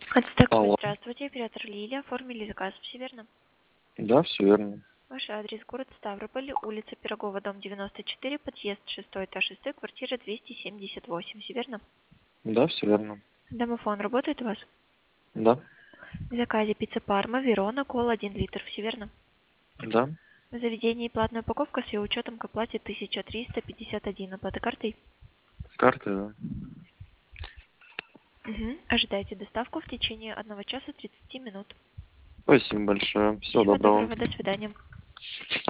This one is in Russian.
Отстакуй, Алло. здравствуйте, оператор Лилия, оформили заказ, все верно? Да, все верно. Ваш адрес, город Ставрополь, улица Пирогова, дом 94, подъезд 6, этаж 6, квартира 278, все верно? Да, все верно. Домофон работает у вас? Да. В заказе пицца Парма, Верона, кола 1 литр, все верно? Да. В заведении платная упаковка с ее учетом к оплате 1351, оплата картой? Карты, да. Угу. Ожидайте доставку в течение 1 часа 30 минут. Спасибо большое. Всего Всего доброго. доброго, до свидания.